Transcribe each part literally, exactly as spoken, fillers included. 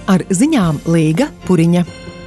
Ar ziņām Līga Puriņa.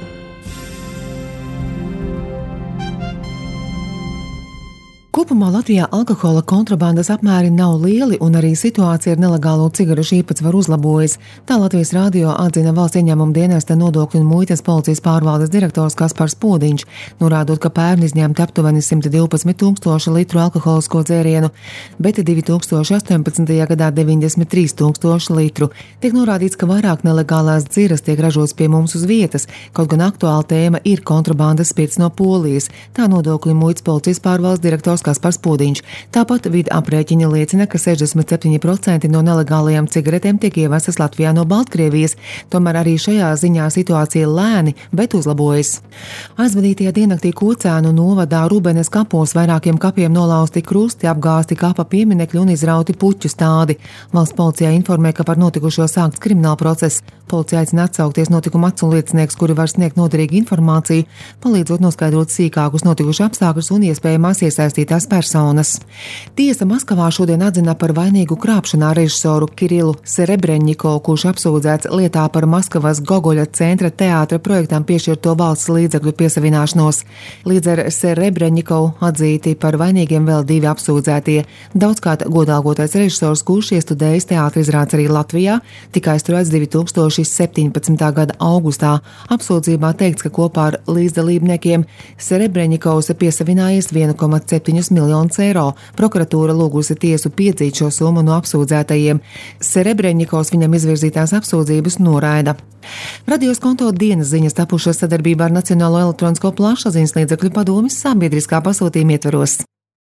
Kopumā Latvijā alkohola kontrabandas apmēri nav lieli un arī situācija ar nelegālo cigarešu īpatsvaru uzlabojas. Tā Latvijas radio atzina valsts ieņēmuma dienesta nodokļu un muitas policijas pārvaldes direktors Kaspars Podiņš, norādot, ka pērn izņemti aptuveni simt divpadsmit tūkstoši litru alkoholisko dzērienu, bet divi tūkstoši astoņpadsmitajā gadā deviņdesmit trīs tūkstoši litru. Tiek norādīts, ka vairāk nelegālās dziras tiek ražotas pie mums uz vietas, kaut gan aktuāla tēma ir kontrabandas spirts no Polijas. Tā nodokļu un muitas policijas pārvaldes direktors Kaspars Podiņš. Tāpat vidi aprēķini liecina, ka sešdesmit septiņi procenti no nelegālajām cigaretēm tiek ievestas Latvijā no Baltkrievijas, tomēr arī šajā ziņā situācija lēni, bet uzlabojas. Aizvadītajā diennaktī Kocēnu novadā Rubenes kapos vairākiem kapiem nolausti krusti, apgāsti kapa pieminekļi un izrauti puķu stādi. Valsts policijā informē, ka par notikušo sākts krimināla process. Policija aicina atsaukties notikuma atsauliecinieks, kuri var sniegt noderīgu informāciju, palīdzot noskaidrot sīkākus notikušu apstākļus un iespējamās iesaistītās personas. Tiesa Maskavā šodien atzina par vainīgu krāpšanā režisoru Kirilu Serebreņikovu, kurš apsūdzēts lietā par Maskavas Gogoļa centra teātra projektam piešķirto valsts līdzekļu piesavināšanos. Līdz ar Serebreņikovu atzīti par vainīgiem vēl divi apsūdzētie. Daudzkārt godalgotais režisors, kurš iestudējis teātra izrādes arī Latvijā, tika aizturēts divi tūkstoši septiņpadsmitā gada augustā. Apsūdzībā teikts, ka kopā ar līdzdalībniekiem Serebreņikovs piesavinājies vienu komatu septiņus miljonus eiro. Prokuratūra lūgusi tiesu piedzīt šo summu no apsūdzētajiem. Serebreņikovs viņam izvirzītās apsūdzības noraida. Radios konto dienas ziņas tapušas sadarbībā ar Nacionālo elektronisko plašsaziņas līdzekļu padomes sabiedriskā pasūtījuma ietveros.